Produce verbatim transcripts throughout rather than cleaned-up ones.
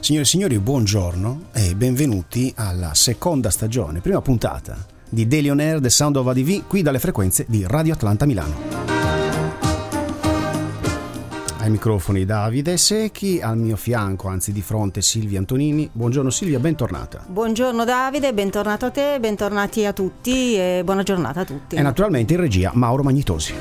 Signore e signori, buongiorno e benvenuti alla seconda stagione, prima puntata di Daily On Air The Sound of A D V, qui dalle frequenze di Radio Atlanta Milano. Ai microfoni Davide Secchi, al mio fianco, anzi di fronte, Silvia Antonini. Buongiorno Silvia, bentornata. Buongiorno Davide, bentornato a te, bentornati a tutti e buona giornata a tutti. E naturalmente in regia Mauro Magnitosi.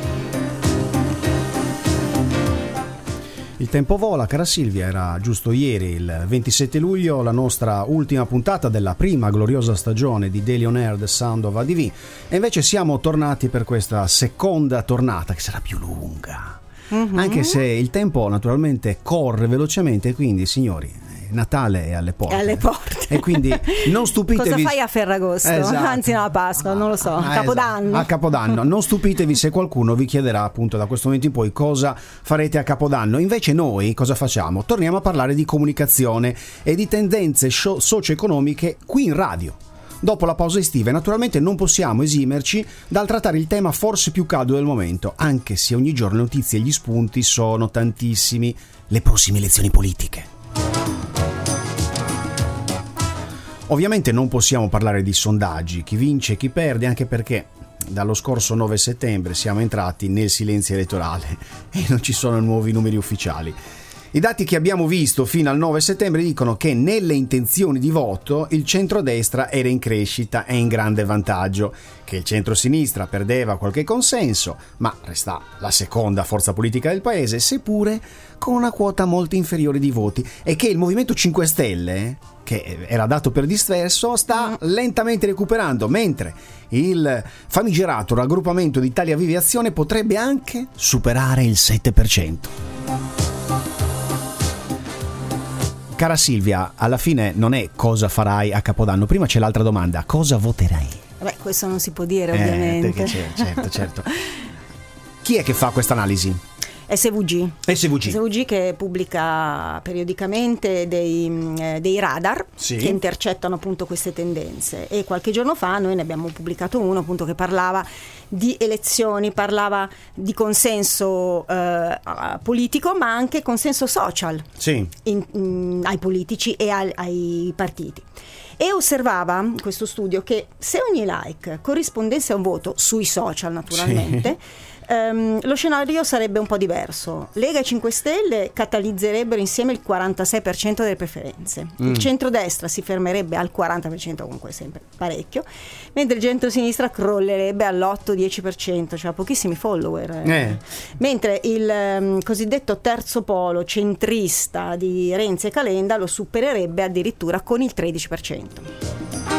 Il tempo vola, cara Silvia, era giusto ieri, il ventisette luglio, la nostra ultima puntata della prima gloriosa stagione di Daily On Air The Sound of A D V, e invece siamo tornati per questa seconda tornata che sarà più lunga. Mm-hmm. Anche se il tempo naturalmente corre velocemente, quindi signori, Natale è alle porte. È alle porte. E quindi non stupitevi. Cosa fai a Ferragosto? Esatto. Anzi no, a Pasqua, non lo so, a ah, Capodanno. Esatto. A Capodanno. Non stupitevi se qualcuno vi chiederà appunto da questo momento in poi cosa farete a Capodanno. Invece noi cosa facciamo? Torniamo a parlare di comunicazione e di tendenze socio-economiche qui in radio. Dopo la pausa estiva, e naturalmente non possiamo esimerci dal trattare il tema forse più caldo del momento, anche se ogni giorno le notizie e gli spunti sono tantissimi: le prossime elezioni politiche. Ovviamente non possiamo parlare di sondaggi, chi vince e chi perde, anche perché dallo scorso nove settembre siamo entrati nel silenzio elettorale e non ci sono nuovi numeri ufficiali. I dati che abbiamo visto fino al nove settembre dicono che nelle intenzioni di voto il centrodestra era in crescita e in grande vantaggio, che il centrosinistra perdeva qualche consenso, ma resta la seconda forza politica del paese, seppure con una quota molto inferiore di voti, e che il Movimento cinque Stelle, che era dato per disperso, sta lentamente recuperando, mentre il famigerato raggruppamento di Italia Viva e Azione potrebbe anche superare il sette per cento. Cara Silvia, alla fine non è cosa farai a Capodanno, prima c'è l'altra domanda: cosa voterai? Beh, questo non si può dire, eh, ovviamente. Certo, certo. Chi è che fa questa analisi? S V G. S V G. S V G che pubblica periodicamente dei, eh, dei radar, sì, che intercettano appunto queste tendenze, e qualche giorno fa noi ne abbiamo pubblicato uno appunto che parlava di elezioni, parlava di consenso eh, politico, ma anche consenso social, sì, in, in, ai politici e al, ai partiti. E osservava questo studio che se ogni like corrispondesse a un voto sui social, naturalmente, sì, Um, lo scenario sarebbe un po' diverso. Lega e cinque Stelle catalizzerebbero insieme il quarantasei per cento delle preferenze, mm. il centrodestra si fermerebbe al quaranta per cento, comunque sempre parecchio, mentre il centrosinistra crollerebbe all'otto dieci per cento, cioè pochissimi follower, eh. mentre il um, cosiddetto terzo polo centrista di Renzi e Calenda lo supererebbe addirittura con il tredici per cento.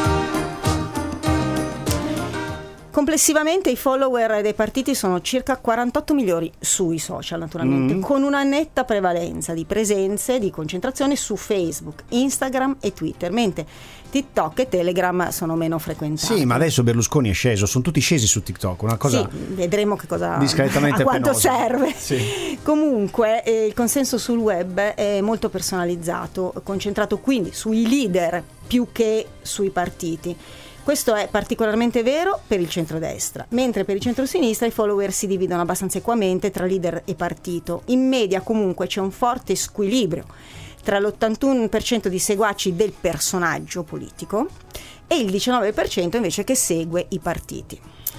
Complessivamente i follower dei partiti sono circa quarantotto milioni sui social, naturalmente, mm. con una netta prevalenza di presenze, di concentrazione su Facebook, Instagram e Twitter, mentre TikTok e Telegram sono meno frequentati. Sì, ma adesso Berlusconi è sceso, sono tutti scesi su TikTok, una cosa... Sì, vedremo che cosa... discretamente a quanto penosa. serve. Sì. Comunque eh, il consenso sul web è molto personalizzato, concentrato quindi sui leader più che sui partiti. Questo è particolarmente vero per il centrodestra, mentre per il centrosinistra i follower si dividono abbastanza equamente tra leader e partito. In media comunque c'è un forte squilibrio tra l'ottantuno per cento di seguaci del personaggio politico e il diciannove per cento invece che segue i partiti.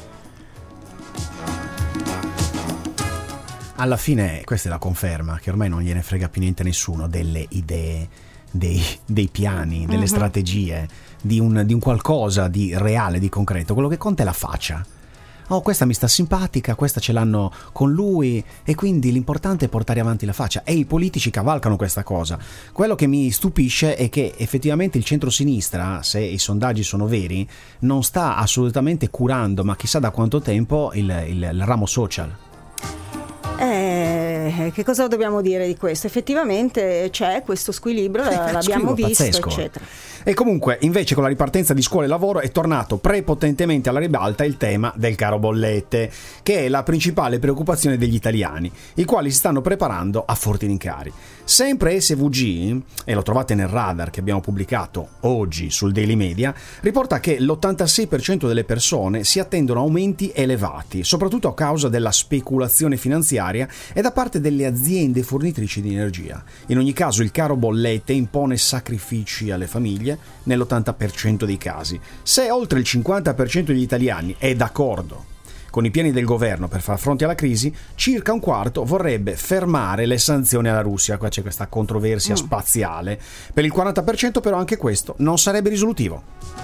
Alla fine questa è la conferma che ormai non gliene frega più niente a nessuno delle idee, dei, dei piani, delle mm-hmm. strategie, di un, di un qualcosa di reale, di concreto. Quello che conta è la faccia. Oh, questa mi sta simpatica, questa ce l'hanno con lui, e quindi l'importante è portare avanti la faccia, e i politici cavalcano questa cosa. Quello che mi stupisce è che effettivamente il centrosinistra, se i sondaggi sono veri, non sta assolutamente curando, ma chissà da quanto tempo, il, il, il ramo social. Eh, che cosa dobbiamo dire di questo? Effettivamente c'è questo squilibrio, eh, l'abbiamo visto, pazzesco. eccetera. E comunque, invece, con la ripartenza di scuola e lavoro è tornato prepotentemente alla ribalta il tema del caro bollette, che è la principale preoccupazione degli italiani, i quali si stanno preparando a forti rincari. Sempre S V G, e lo trovate nel radar che abbiamo pubblicato oggi sul Daily Media, riporta che l'ottantasei per cento delle persone si attendono aumenti elevati, soprattutto a causa della speculazione finanziaria e da parte delle aziende fornitrici di energia. In ogni caso il caro bollette impone sacrifici alle famiglie nell'ottanta per cento dei casi. Se oltre il cinquanta per cento degli italiani è d'accordo con i piani del governo per far fronte alla crisi, circa un quarto vorrebbe fermare le sanzioni alla Russia. Qua c'è questa controversia mm. spaziale. Per il quaranta per cento però anche questo non sarebbe risolutivo.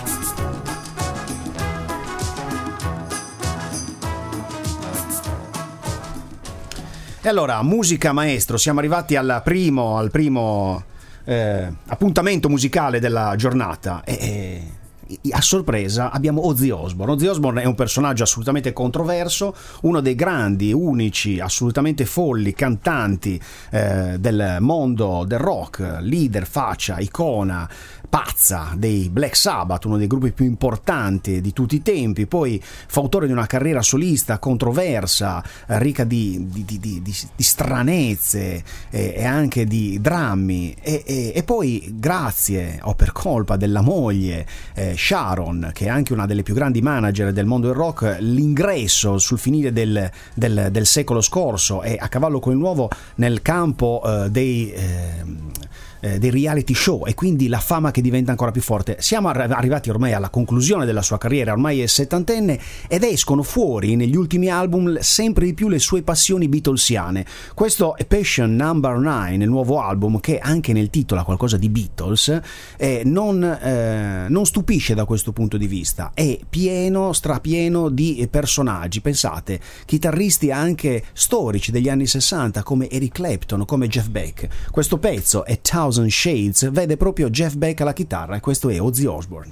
E allora, musica maestro, siamo arrivati al primo, al primo eh, appuntamento musicale della giornata e... e... a sorpresa abbiamo Ozzy Osbourne. Ozzy Osbourne è un personaggio assolutamente controverso, uno dei grandi, unici, assolutamente folli cantanti eh, del mondo del rock, leader, faccia, icona, pazza dei Black Sabbath, uno dei gruppi più importanti di tutti i tempi. Poi fautore di una carriera solista controversa, eh, ricca di, di, di, di, di stranezze eh, e anche di drammi e, e, e poi grazie o per colpa della moglie eh, Sharon, che è anche una delle più grandi manager del mondo del rock, l'ingresso sul finire del, del, del secolo scorso e a cavallo con il nuovo nel campo eh, dei eh, Eh, dei reality show e quindi la fama che diventa ancora più forte. Siamo arri- arrivati ormai alla conclusione della sua carriera, ormai è settantenne ed escono fuori negli ultimi album sempre di più le sue passioni beatlesiane. Questo è Passion Number nine, il nuovo album che anche nel titolo ha qualcosa di Beatles, eh, non, eh, non stupisce da questo punto di vista, è pieno, strapieno di personaggi. Pensate, chitarristi anche storici degli anni sessanta come Eric Clapton, come Jeff Beck. Questo pezzo è Thousand Shades, vede proprio Jeff Beck alla chitarra e questo è Ozzy Osbourne.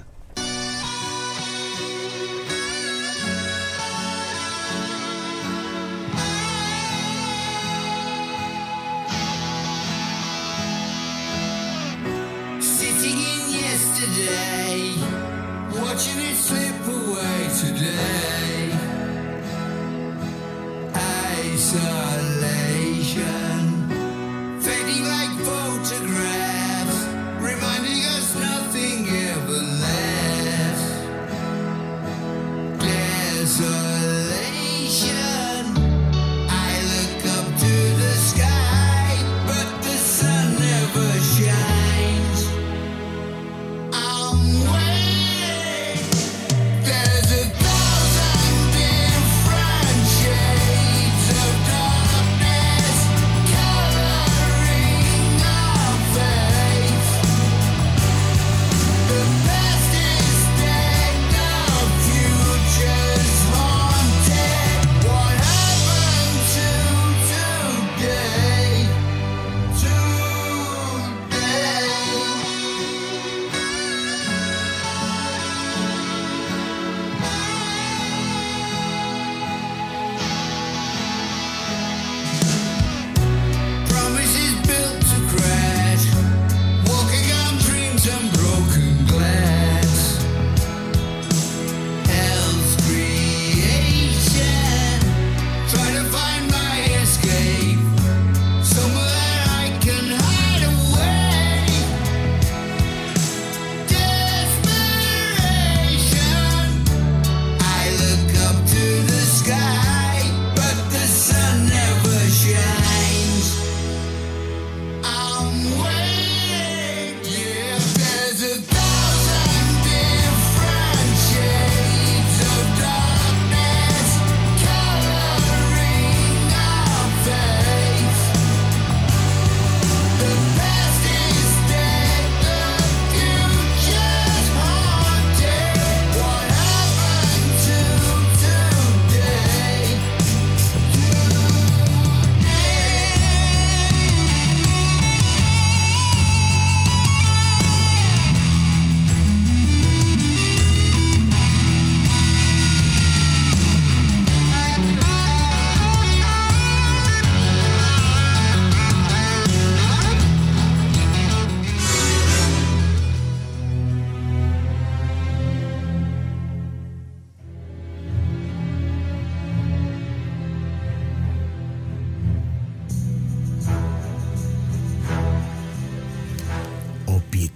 Sitting in yesterday, watching it slip away today. Isolation, fading like photographs, reminding us nothing ever lasts. Desolation, I look up to the sky, but the sun never shines. I'm waiting. There's a thousand different shades of darkness.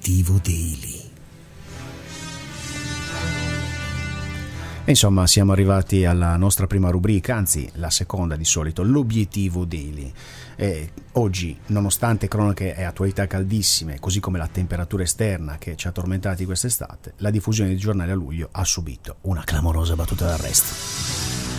L'obiettivo daily. E insomma, siamo arrivati alla nostra prima rubrica, anzi la seconda di solito, l'obiettivo daily. E oggi, nonostante cronache e attualità caldissime, così come la temperatura esterna che ci ha tormentati quest'estate, la diffusione dei giornali a luglio ha subito una clamorosa battuta d'arresto.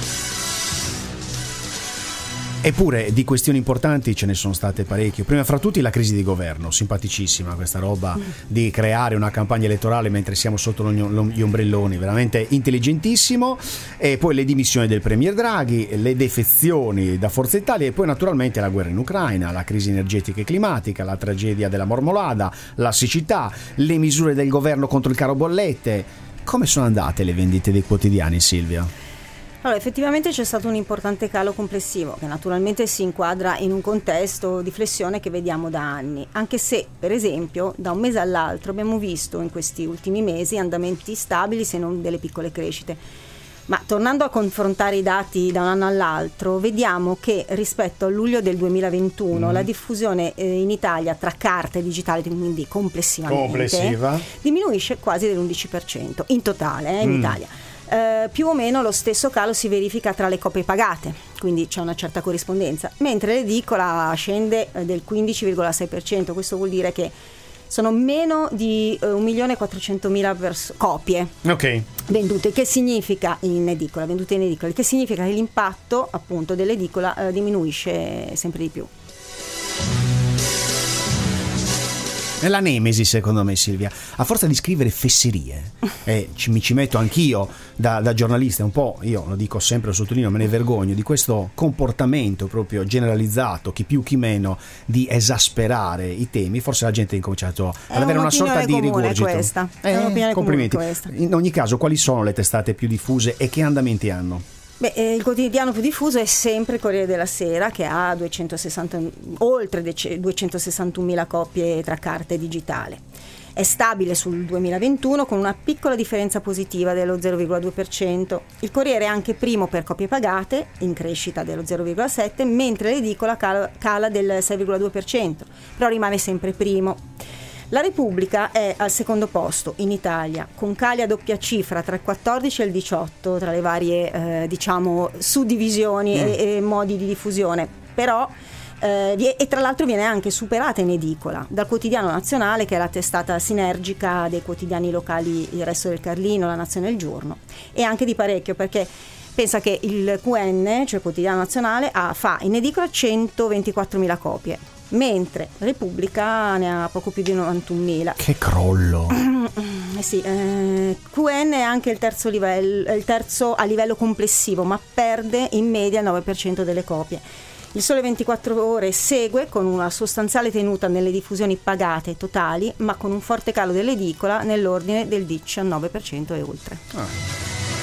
Eppure di questioni importanti ce ne sono state parecchie. Prima fra tutti la crisi di governo, simpaticissima questa roba di creare una campagna elettorale mentre siamo sotto gli ombrelloni, veramente intelligentissimo. E poi le dimissioni del premier Draghi, le defezioni da Forza Italia e poi naturalmente la guerra in Ucraina, la crisi energetica e climatica, la tragedia della Mormolada, la siccità, le misure del governo contro il caro bollette. Come sono andate le vendite dei quotidiani, Silvia? Allora, effettivamente c'è stato un importante calo complessivo che naturalmente si inquadra in un contesto di flessione che vediamo da anni, anche se per esempio da un mese all'altro abbiamo visto in questi ultimi mesi andamenti stabili se non delle piccole crescite. Ma tornando a confrontare i dati da un anno all'altro, vediamo che rispetto a luglio del duemilaventuno mm. la diffusione eh, in Italia tra carta e digitale, quindi complessivamente, Complessiva. diminuisce quasi dell'undici per cento in totale eh, in mm. Italia. Uh, più o meno lo stesso calo si verifica tra le copie pagate, quindi c'è una certa corrispondenza, mentre l'edicola scende uh, del quindici virgola sei per cento. Questo vuol dire che sono meno di uh, un milione e quattrocentomila pers- copie okay. vendute, che significa in edicola, vendute in edicola, che significa che l'impatto appunto dell'edicola uh, diminuisce sempre di più. È la nemesi, secondo me, Silvia. A forza di scrivere fesserie, e ci, mi ci metto anch'io da, da giornalista, un po', io lo dico sempre, lo sottolineo, me ne vergogno di questo comportamento proprio generalizzato, chi più chi meno, di esasperare i temi. Forse la gente ha incominciato ad avere una sorta di rigurgito. Questa. Eh, È un'opinione complimenti. Questa. In ogni caso, quali sono le testate più diffuse e che andamenti hanno? Beh, eh, il quotidiano più diffuso è sempre il Corriere della Sera, che ha duecentosessanta, oltre duecentosessantunomila copie tra carta e digitale. È stabile sul duemilaventuno con una piccola differenza positiva dello zero virgola due per cento. Il Corriere è anche primo per copie pagate, in crescita dello zero virgola sette per cento, mentre l'edicola cala, cala del sei virgola due per cento, però rimane sempre primo. La Repubblica è al secondo posto in Italia, con cali a doppia cifra tra il quattordici e il diciotto, tra le varie eh, diciamo suddivisioni mm. e, e modi di diffusione, però eh, e tra l'altro viene anche superata in edicola dal Quotidiano Nazionale, che è la testata sinergica dei quotidiani locali Il Resto del Carlino, La Nazione e Il Giorno, e anche di parecchio, perché pensa che il Q N, cioè il Quotidiano Nazionale, ha, fa in edicola centoventiquattromila copie, mentre Repubblica ne ha poco più di novantunomila. Che crollo! Eh sì, eh, Q N è anche il terzo livello, il terzo a livello complessivo, ma perde in media il nove per cento delle copie. Il Sole ventiquattro Ore segue con una sostanziale tenuta nelle diffusioni pagate totali, ma con un forte calo dell'edicola nell'ordine del diciannove per cento e oltre. Ah.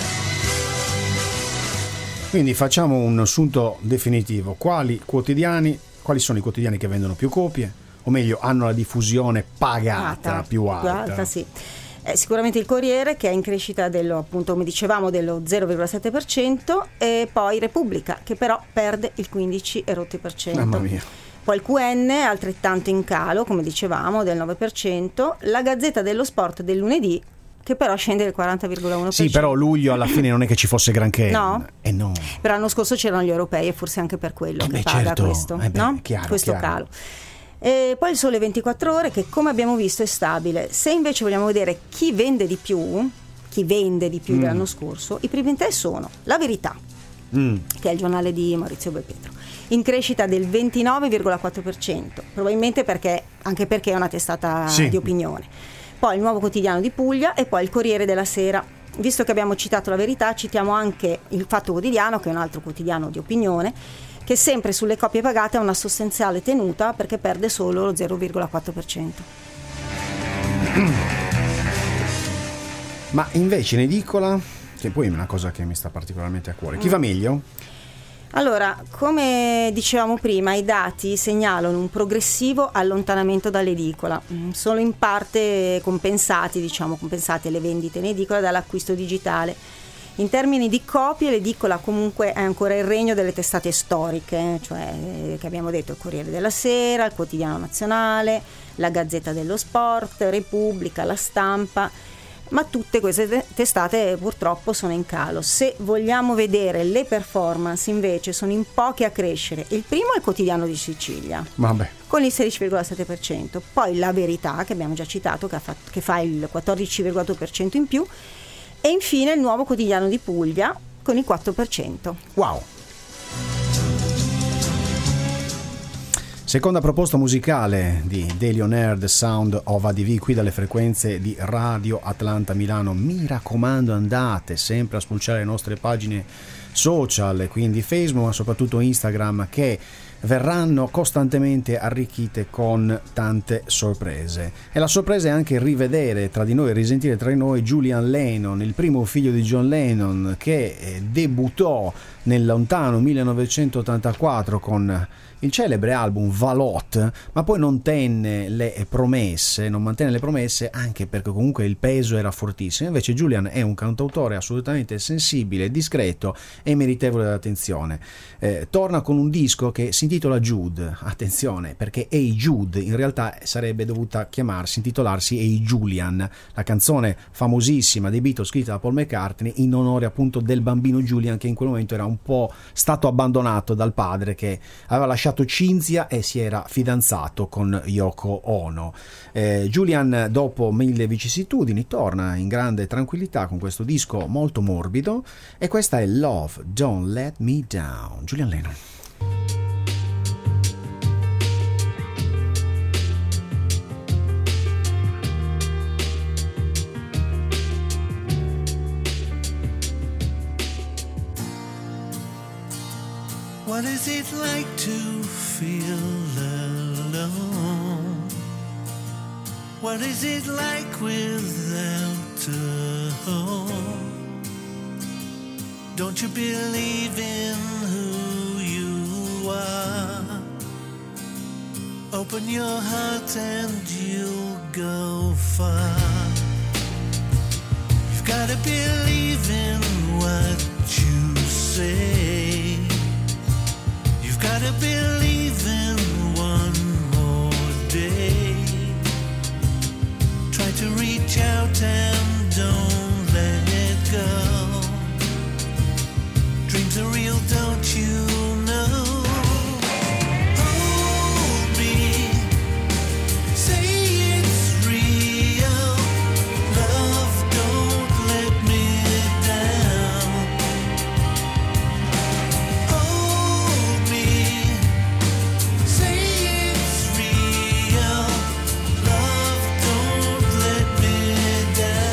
Quindi facciamo un assunto definitivo. Quali quotidiani, quali sono i quotidiani che vendono più copie? O meglio, hanno la diffusione pagata alta, più alta? Più alta, sì. Eh, sicuramente il Corriere, che è in crescita dello, appunto, come dicevamo, dello zero virgola sette per cento, e poi Repubblica, che però perde il quindici e rotti per cento. Mamma mia. Poi il Q N altrettanto in calo, come dicevamo, del nove per cento. La Gazzetta dello Sport del lunedì, che però scende del quaranta virgola uno per cento. Sì, però luglio alla fine non è che ci fosse granché. No. Eh no. Però l'anno scorso c'erano gli europei e forse anche per quello eh che beh, paga certo. questo, eh beh, no? chiaro, questo chiaro. calo. E poi il Sole ventiquattro Ore, che come abbiamo visto è stabile. Se invece vogliamo vedere chi vende di più, chi vende di più mm. dell'anno scorso, i primi tre sono La Verità, mm. che è il giornale di Maurizio Belpietro, in crescita del ventinove virgola quattro per cento, probabilmente perché anche perché è una testata sì. di opinione. Poi il Nuovo Quotidiano di Puglia e poi il Corriere della Sera. Visto che abbiamo citato La Verità, citiamo anche il Fatto Quotidiano, che è un altro quotidiano di opinione, che sempre sulle copie pagate ha una sostanziale tenuta perché perde solo lo zero virgola quattro per cento. Ma invece in edicola, che poi è una cosa che mi sta particolarmente a cuore, chi va meglio? Allora, come dicevamo prima, i dati segnalano un progressivo allontanamento dall'edicola, solo in parte compensati, diciamo, compensate le vendite in edicola dall'acquisto digitale. In termini di copie, l'edicola comunque è ancora il regno delle testate storiche, cioè eh, che abbiamo detto il Corriere della Sera, il Quotidiano Nazionale, la Gazzetta dello Sport, Repubblica, La Stampa, ma tutte queste testate purtroppo sono in calo. Se vogliamo vedere le performance invece sono in poche a crescere. Il primo è il Quotidiano di Sicilia, Vabbè. con il sedici virgola sette per cento, poi La Verità, che abbiamo già citato, che, ha fatto, che fa il quattordici virgola due per cento in più, e infine il Nuovo Quotidiano di Puglia con il quattro per cento. Wow! Seconda proposta musicale di Daily On Air, The Sound of A D V, qui dalle frequenze di Radio Atlanta Milano. Mi raccomando, andate sempre a spulciare le nostre pagine social, quindi Facebook ma soprattutto Instagram, che verranno costantemente arricchite con tante sorprese. E la sorpresa è anche rivedere tra di noi, risentire tra di noi Julian Lennon, il primo figlio di John Lennon, che debuttò nel lontano millenovecentottantaquattro con il celebre album Valot, ma poi non tenne le promesse, non mantenne le promesse, anche perché comunque il peso era fortissimo. Invece Julian è un cantautore assolutamente sensibile, discreto e meritevole dell'attenzione. Eh, torna con un disco che si intitola Jude, attenzione, perché Hey Jude in realtà sarebbe dovuta chiamarsi, intitolarsi Hey Julian, la canzone famosissima dei Beatles scritta da Paul McCartney in onore appunto del bambino Julian, che in quel momento era un po' stato abbandonato dal padre, che aveva lasciato Cinzia e si era fidanzato con Yoko Ono. eh, Julian, dopo mille vicissitudini, torna in grande tranquillità con questo disco molto morbido, e questa è Love Don't Let Me Down, Julian Lennon. What is it like to feel alone? What is it like without a home? Don't you believe in who you are? Open your heart and you'll go far. You've gotta believe in what you say. Gotta believe in one more day. Try to reach out and don't let it go. Dreams are real, don't you know? Hold me, say it's real. Love, don't let me down. Hold me, say it's real. Love, don't let me down.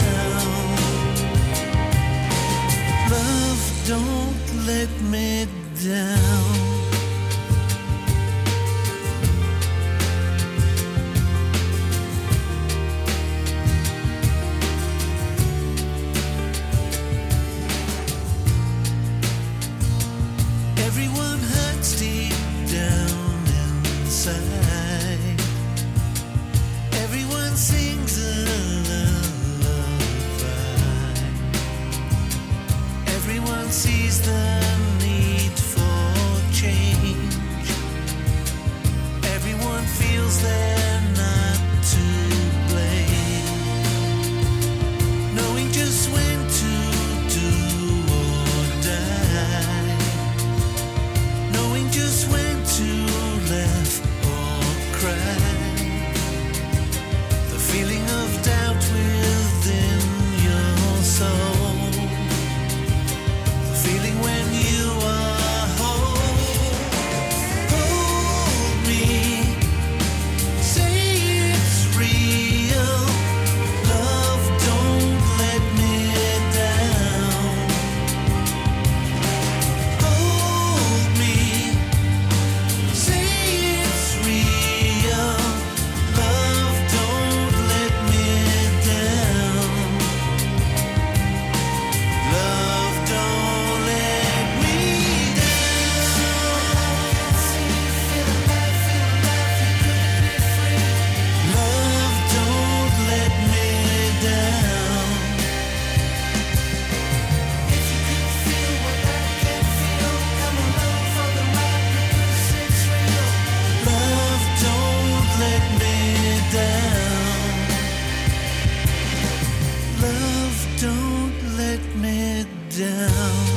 down.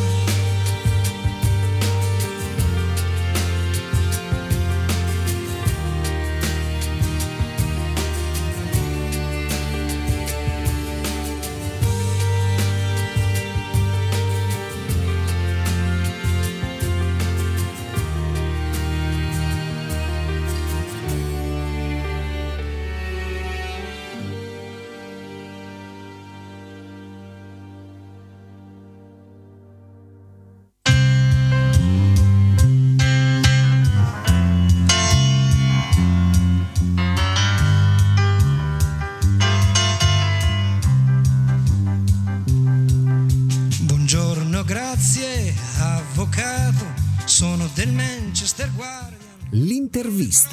Grazie, avvocato, sono del Manchester Guardian. L'intervista.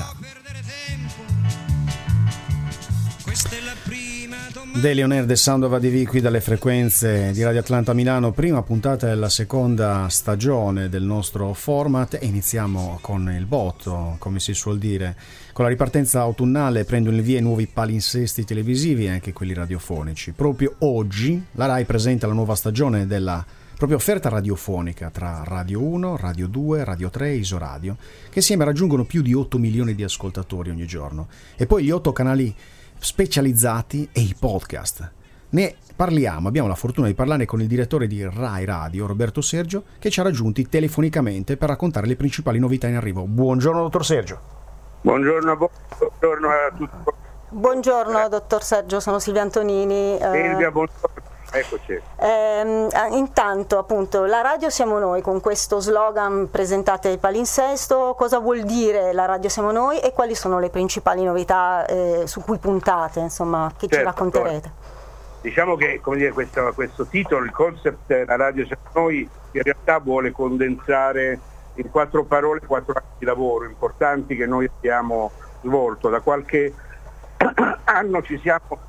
Daily On Air, The Sound of A D V, qui dalle frequenze di Radio Atlanta Milano, prima puntata della seconda stagione del nostro format, e iniziamo con il botto, come si suol dire. Con la ripartenza autunnale prendono il via i nuovi palinsesti televisivi e anche quelli radiofonici. Proprio oggi la Rai presenta la nuova stagione della propria offerta radiofonica tra Radio uno, Radio due, Radio tre e Isoradio, che insieme raggiungono più di otto milioni di ascoltatori ogni giorno. E poi gli otto canali specializzati e i podcast. Ne parliamo, abbiamo la fortuna di parlare con il direttore di Rai Radio, Roberto Sergio, che ci ha raggiunti telefonicamente per raccontare le principali novità in arrivo. Buongiorno, dottor Sergio. Buongiorno a voi, buongiorno a tutti. Buongiorno, dottor Sergio, sono Silvia Antonini. Silvia, buongiorno. Eccoci. Eh, intanto, appunto, la radio siamo noi, con questo slogan presentate il palinsesto. Cosa vuol dire la radio siamo noi e quali sono le principali novità eh, su cui puntate, insomma, che certo, ci racconterete? Diciamo che, come dire, questo, questo titolo, il concept la radio siamo noi, in realtà vuole condensare in quattro parole quattro anni di lavoro importanti che noi abbiamo svolto. Da qualche anno ci siamo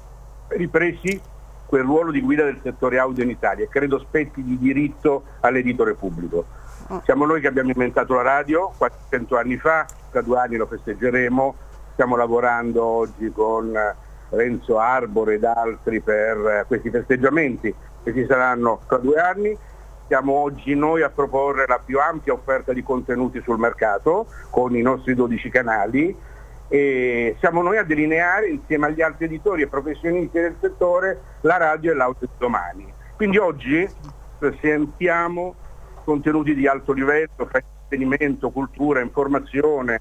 ripresi quel ruolo di guida del settore audio in Italia, e credo spetti di diritto all'editore pubblico. Siamo noi che abbiamo inventato la radio quattrocento anni fa, tra due anni lo festeggeremo, stiamo lavorando oggi con Renzo Arbore ed altri per questi festeggiamenti che ci saranno tra due anni. Siamo oggi noi a proporre la più ampia offerta di contenuti sul mercato con i nostri dodici canali, e siamo noi a delineare insieme agli altri editori e professionisti del settore la radio e l'audio di domani. Quindi oggi presentiamo contenuti di alto livello, intrattenimento, cultura, informazione,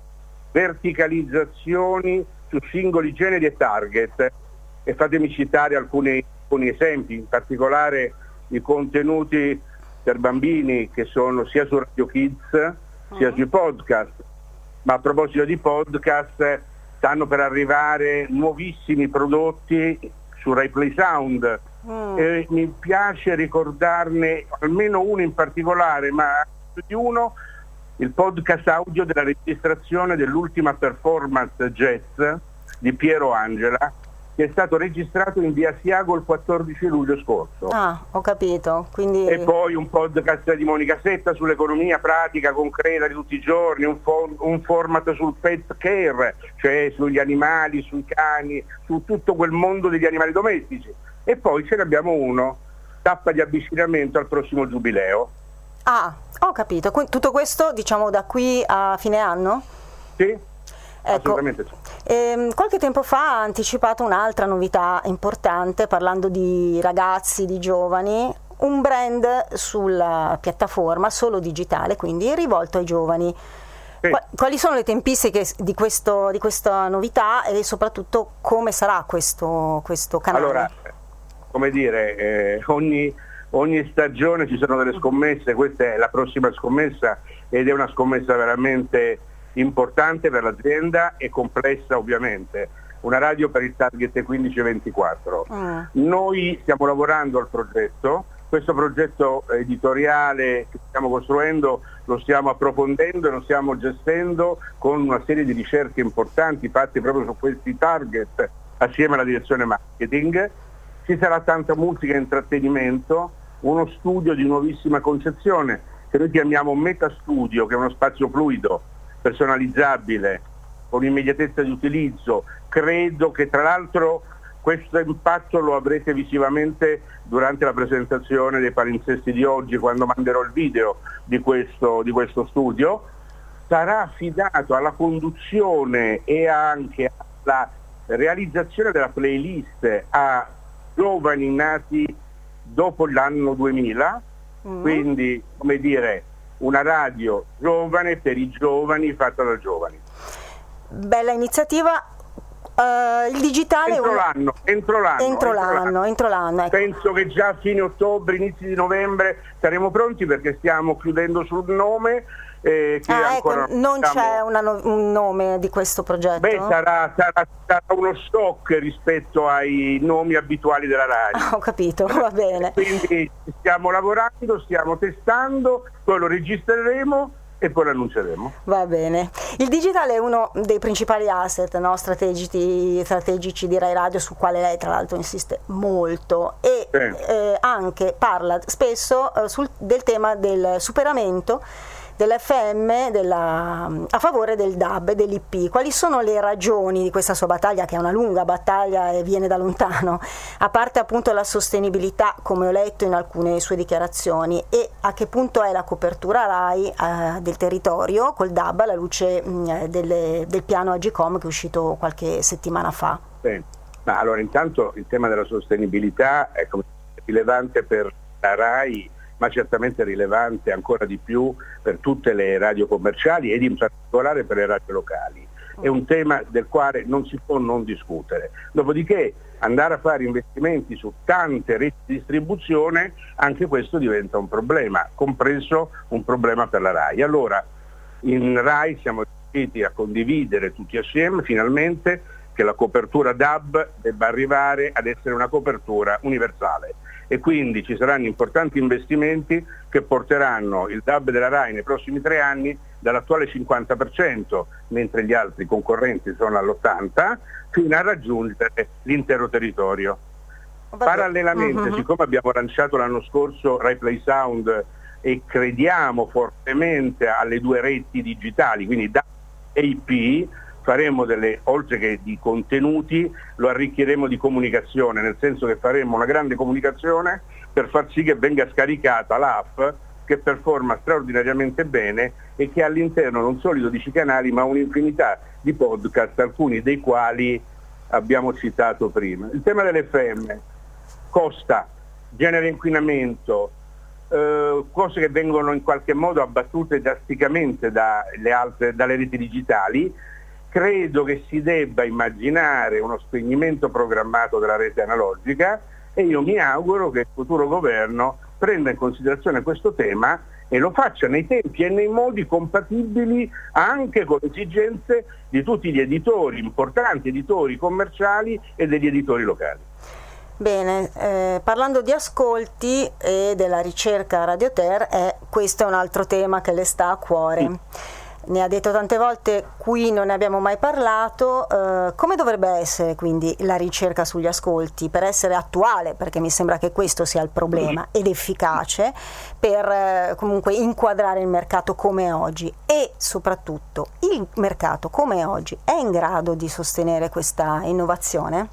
verticalizzazioni su singoli generi e target, e fatemi citare alcuni, alcuni esempi, in particolare i contenuti per bambini che sono sia su Radio Kids sia sui podcast. Ma a proposito di podcast, stanno per arrivare nuovissimi prodotti su Rai Play Sound, mm. e mi piace ricordarne almeno uno in particolare, ma più di uno, il podcast audio della registrazione dell'ultima performance jazz di Piero Angela, che è stato registrato in via Asiago il quattordici luglio scorso. Ah, ho capito. Quindi... E poi un podcast di Monica Setta sull'economia pratica, concreta di tutti i giorni, un, for- un format sul pet care, cioè sugli animali, sui cani, su tutto quel mondo degli animali domestici. E poi ce ne abbiamo uno, tappa di avvicinamento al prossimo giubileo. Ah, ho capito. Quindi tutto questo, diciamo, da qui a fine anno? Sì. Ecco, assolutamente sì. Ehm, qualche tempo fa ha anticipato un'altra novità importante, parlando di ragazzi, di giovani, un brand sulla piattaforma solo digitale, quindi rivolto ai giovani. Sì. Quali sono le tempistiche di, questo, di questa novità e soprattutto come sarà questo, questo canale? Allora, come dire, eh, ogni, ogni stagione ci sono delle scommesse, questa è la prossima scommessa ed è una scommessa veramente importante per l'azienda e complessa, ovviamente. Una radio per il target quindici ventiquattro. Mm. Noi stiamo lavorando al progetto, questo progetto editoriale che stiamo costruendo lo stiamo approfondendo e lo stiamo gestendo con una serie di ricerche importanti fatte proprio su questi target assieme alla direzione marketing. Ci sarà tanta musica e intrattenimento, uno studio di nuovissima concezione che noi chiamiamo Meta Studio, che è uno spazio fluido, personalizzabile, con immediatezza di utilizzo. Credo che tra l'altro questo impatto lo avrete visivamente durante la presentazione dei palinsesti di oggi, quando manderò il video di questo, di questo studio. Sarà affidato alla conduzione e anche alla realizzazione della playlist a giovani nati dopo l'anno duemila, mm. quindi come dire una radio giovane per i giovani, fatta da giovani. Bella iniziativa. Uh, il digitale entro, un... l'anno, entro l'anno entro, entro l'anno, l'anno, entro l'anno ecco. Penso che già a fine ottobre, inizi di novembre saremo pronti, perché stiamo chiudendo sul nome. Eh, che ah, ancora ecco, non siamo... c'è una no- un nome di questo progetto? Beh, sarà, sarà, sarà uno shock rispetto ai nomi abituali della radio. Ah, ho capito, va bene. Quindi stiamo lavorando, stiamo testando, poi lo registreremo e poi lo annunceremo. Va bene. Il digitale è uno dei principali asset, no, strategici, strategici di Rai Radio, su quale lei tra l'altro insiste molto, e sì. eh, anche parla spesso eh, sul, del tema del superamento dell'F M della, a favore del D A B e dell'I P. Quali sono le ragioni di questa sua battaglia, che è una lunga battaglia e viene da lontano, a parte appunto la sostenibilità, come ho letto in alcune sue dichiarazioni, e a che punto è la copertura Rai eh, del territorio col D A B alla luce mh, delle, del piano Agicom che è uscito qualche settimana fa? Sì. Ma allora, intanto il tema della sostenibilità è rilevante per la Rai, ma certamente rilevante ancora di più per tutte le radio commerciali ed in particolare per le radio locali. È un tema del quale non si può non discutere. Dopodiché andare a fare investimenti su tante reti di distribuzione, anche questo diventa un problema, compreso un problema per la Rai. Allora, in Rai siamo riusciti a condividere tutti assieme finalmente che la copertura D A B debba arrivare ad essere una copertura universale, e quindi ci saranno importanti investimenti che porteranno il D A B della Rai nei prossimi tre anni dall'attuale cinquanta per cento, mentre gli altri concorrenti sono all'ottanta per cento, fino a raggiungere l'intero territorio. Vabbè. Parallelamente, uh-huh. siccome abbiamo lanciato l'anno scorso Rai Play Sound e crediamo fortemente alle due reti digitali, quindi D A B e I P, faremo delle, oltre che di contenuti, lo arricchiremo di comunicazione, nel senso che faremo una grande comunicazione per far sì che venga scaricata l'app, che performa straordinariamente bene e che ha all'interno non solo i dodici canali, ma un'infinità di podcast, alcuni dei quali abbiamo citato prima. Il tema dell'F M costa, genera inquinamento, eh, cose che vengono in qualche modo abbattute drasticamente dalle altre, dalle reti digitali. Credo che si debba immaginare uno spegnimento programmato della rete analogica, e io mi auguro che il futuro governo prenda in considerazione questo tema e lo faccia nei tempi e nei modi compatibili anche con le esigenze di tutti gli editori, importanti editori commerciali e degli editori locali. Bene, eh, parlando di ascolti e della ricerca Radio Ter, eh, questo è un altro tema che le sta a cuore. Sì. Ne ha detto tante volte, qui non ne abbiamo mai parlato. Eh, come dovrebbe essere quindi la ricerca sugli ascolti per essere attuale, perché mi sembra che questo sia il problema, ed efficace per eh, comunque inquadrare il mercato come è oggi, e soprattutto il mercato come è oggi è in grado di sostenere questa innovazione?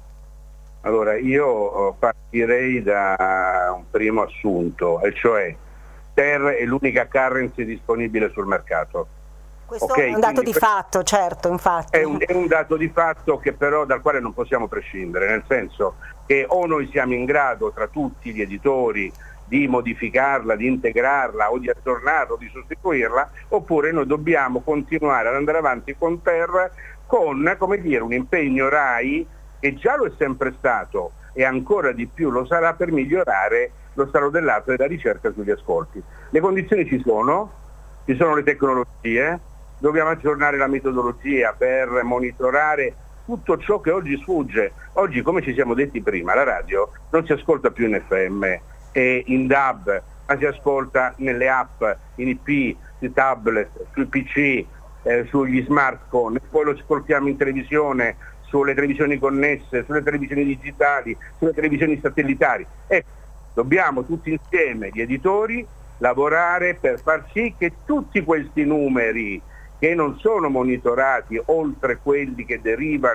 Allora, io partirei da un primo assunto, e cioè Ter è l'unica currency disponibile sul mercato. Questo okay, è un dato di per... fatto, certo, infatti. È un, è un dato di fatto che però dal quale non possiamo prescindere, nel senso che o noi siamo in grado tra tutti gli editori di modificarla, di integrarla o di aggiornarla o di sostituirla, oppure noi dobbiamo continuare ad andare avanti con Ter con, come dire, un impegno Rai che già lo è sempre stato e ancora di più lo sarà per migliorare lo stato dell'arte della ricerca sugli ascolti. Le condizioni ci sono, ci sono le tecnologie, dobbiamo aggiornare la metodologia per monitorare tutto ciò che oggi sfugge. Oggi, come ci siamo detti prima, la radio non si ascolta più in F M e in D A B, ma si ascolta nelle app, in I P, sui tablet, sui P C, eh, sugli smartphone, poi lo ascoltiamo in televisione, sulle televisioni connesse, sulle televisioni digitali, sulle televisioni satellitari. Ecco, dobbiamo tutti insieme, gli editori, lavorare per far sì che tutti questi numeri che non sono monitorati, oltre quelli che derivano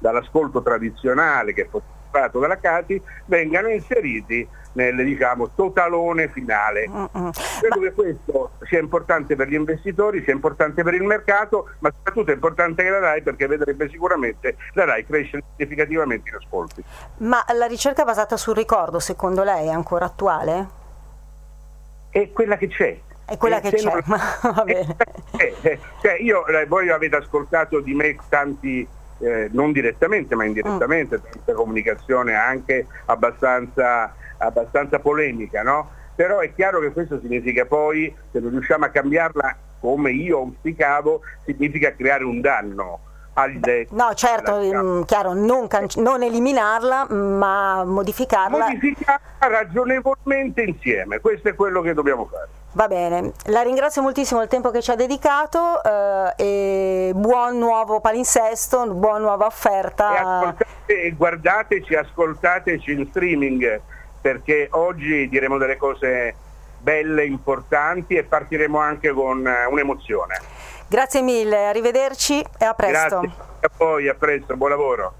dall'ascolto tradizionale che è fatto dalla Cati, vengano inseriti nel, diciamo, totalone finale. Uh-uh. Credo ma... che questo sia importante per gli investitori, sia importante per il mercato, ma soprattutto è importante per la RAI, perché vedrebbe sicuramente la RAI crescere significativamente in ascolti. Ma la ricerca basata sul ricordo, secondo lei, è ancora attuale? È quella che c'è. È quella che c'è, non... ma va bene. Eh, eh, cioè io, eh, voi avete ascoltato di me tanti, eh, non direttamente ma indirettamente, mm. tanta comunicazione anche abbastanza, abbastanza polemica, no? Però è chiaro che questo significa poi, se non riusciamo a cambiarla come io auspicavo, significa creare un danno. Beh, no, certo, mh, chiaro, non, can- non eliminarla, ma modificarla. Modificarla ragionevolmente insieme, questo è quello che dobbiamo fare. Va bene, la ringrazio moltissimo il tempo che ci ha dedicato, eh, e buon nuovo palinsesto, buona nuova offerta. E, ascoltate, e guardateci, ascoltateci in streaming, perché oggi diremo delle cose belle, importanti, e partiremo anche con un'emozione. Grazie mille, arrivederci e a presto. Grazie a voi, a presto, buon lavoro.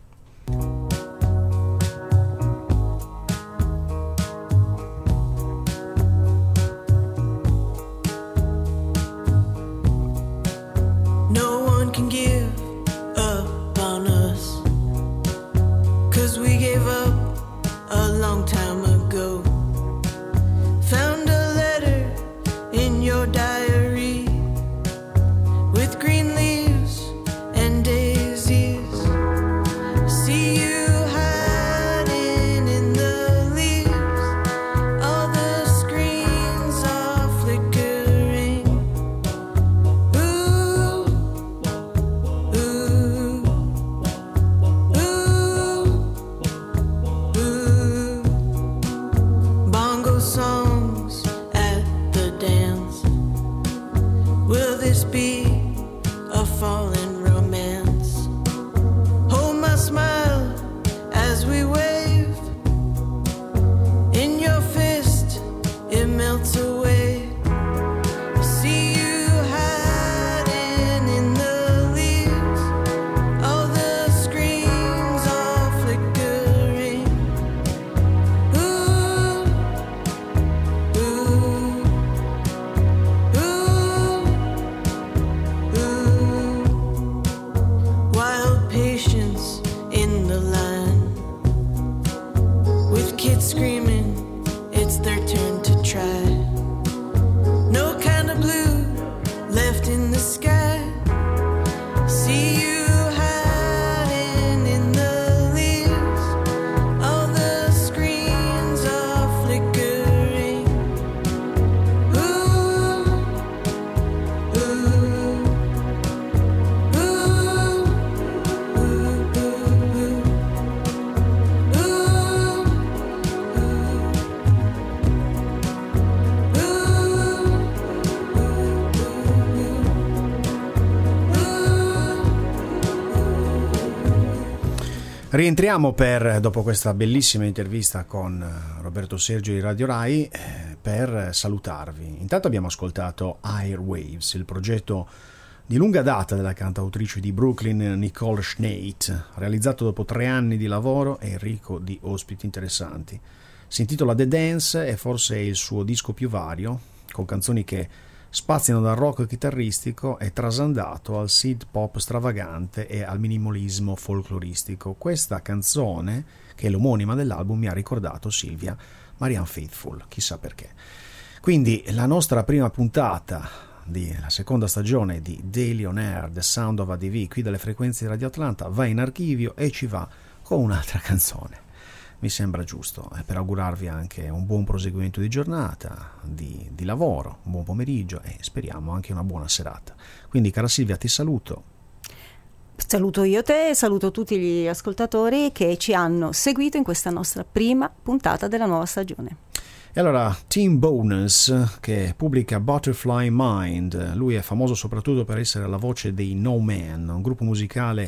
No one can give up on us, 'cause we gave up a long time ago. Found a letter in your diary with green leaves and daisies. See you hiding in the leaves. All the screens are flickering. Ooh, ooh, ooh, ooh. Bongo songs at the dance. Will this be a fallen romance? Hold my smile as we wave. In your fist, it melts away. See you hiding in the leaves. All the screens are flickering. Ooh, ooh, ooh. Ooh, wild patience in the line, with kids screaming, it's their turn to try. No kind of blue left in the sky. See you hiding in the leaves. All the screens are flickering. Ooh, ooh. Rientriamo per, dopo questa bellissima intervista con Roberto Sergio di Radio Rai, eh, per salutarvi. Intanto abbiamo ascoltato Airwaves, il progetto di lunga data della cantautrice di Brooklyn Nicole Schneit, realizzato dopo tre anni di lavoro e ricco di ospiti interessanti. Si intitola The Dance, e forse è il suo disco più vario, con canzoni che spaziano dal rock chitarristico e trasandato al synth pop stravagante e al minimalismo folcloristico. Questa canzone, che è l'omonima dell'album, mi ha ricordato Silvia Marianne Faithfull, chissà perché. Quindi la nostra prima puntata della seconda stagione di Daily On Air, The Sound of A D V, qui dalle frequenze di Radio Atlanta, va in archivio e ci va con un'altra canzone. Mi sembra giusto, eh, per augurarvi anche un buon proseguimento di giornata, di, di lavoro, un buon pomeriggio e speriamo anche una buona serata. Quindi, cara Silvia, ti saluto. Saluto io te e saluto tutti gli ascoltatori che ci hanno seguito in questa nostra prima puntata della nuova stagione. E allora, Tim Bonus, che pubblica Butterfly Mind, lui è famoso soprattutto per essere la voce dei No Man, un gruppo musicale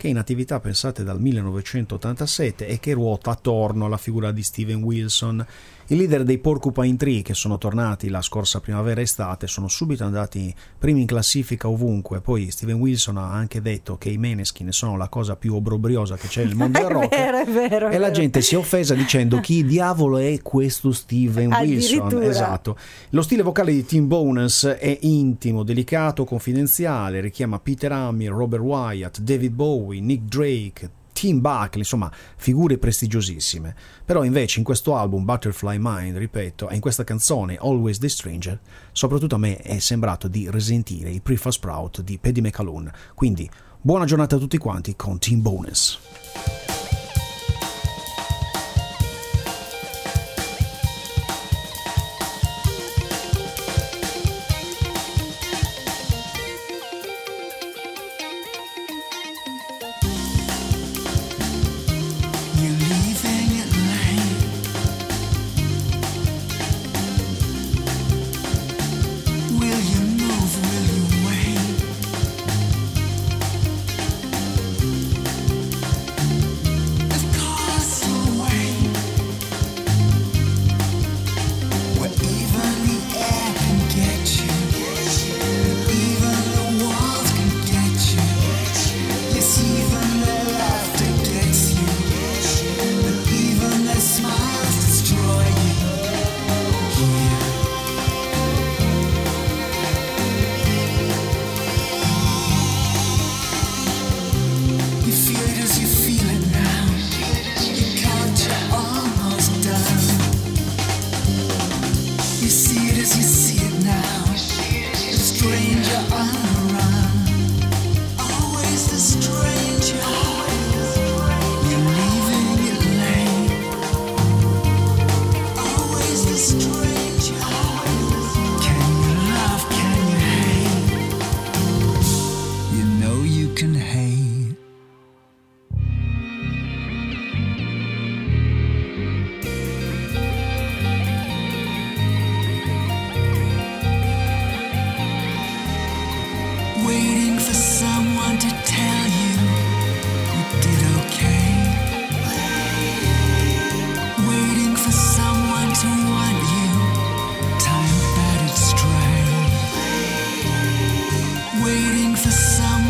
che è in attività, pensate, dal millenovecentottantasette e che ruota attorno alla figura di Steven Wilson. I leader dei Porcupine Tree, che sono tornati la scorsa primavera-estate, sono subito andati primi in classifica ovunque. Poi Steven Wilson ha anche detto che i Maneskin sono la cosa più obbrobriosa che c'è nel mondo del rock. È vero, è vero, è e la vero. gente si è offesa dicendo: chi diavolo è questo Steven Wilson? Esatto. Lo stile vocale di Tim Bowness è intimo, delicato, confidenziale, richiama Peter Hammill, Robert Wyatt, David Bowie, Nick Drake, Tim Buckley, insomma figure prestigiosissime. Però invece in questo album Butterfly Mind, ripeto, e in questa canzone Always the Stranger, soprattutto a me è sembrato di risentire i Prefab Sprout di Paddy McAloon. Quindi buona giornata a tutti quanti con Tim Bowness.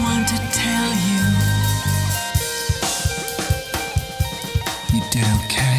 Did okay.